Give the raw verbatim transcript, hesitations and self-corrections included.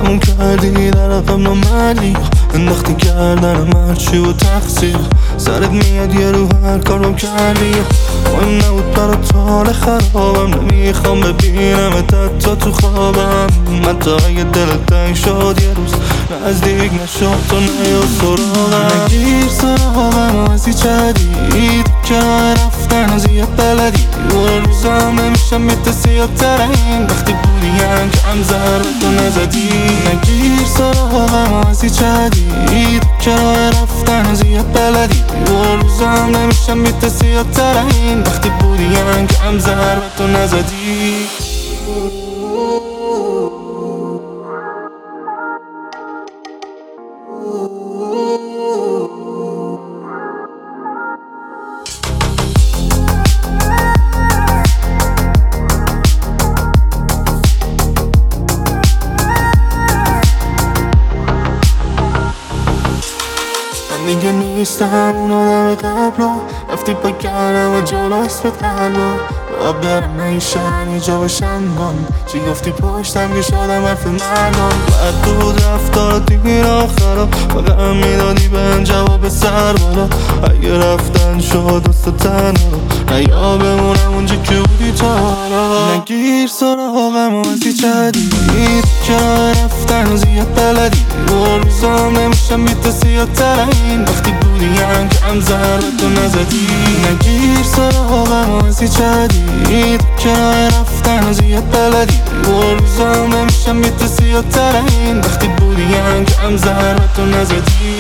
تموم کردی در عقب نامردی انداختی کردن مرچی و تقصیر سرت میاد یه رو هر کارم کردی مهم نبود برات حال خرابم نمیخوام ببینم تا تو خوابم من تا اگه دلت تنگ شد یه روز نزدیک نشد تو نیا سراغم نگیر سراغم و ازی چدید که راه رفتن از یه بلدی اون روزم نمیشم میتسی یا ترین وقتی بودیم کم ضربت تو نزدی نگیر سراغم و ازی چدید که راه رفتن از یه بلدی اون روزم نمیشم میتسی یا ترین وقتی بودیم کم ضربت تو نزدی دیگه نیستم اون آدم قبلا رفتی پا کردم و جلو اسمت قلبا باید برم نیشن یه جا باشم من چی گفتی پشتم که شدم حرف مردم باید بود رفتار دیگه آخرا فقط میدادی به جواب سر بالا اگه رفتن شد دست تنها رو نه یا بمونم اونجا که بودی تا حالا نگیر سراغم و ازی جدید که راه رفتن از یه بلدی اون روزام نمیشم میتسی یا ترین وقتی بودیم کم ضربت تو نزدی نگیر سراغم و ازی جدید که راه رفتن از یه بلدی اون روزام نمیشم میتسی یا ترین وقتی بودیم کم ضربت تو نزدی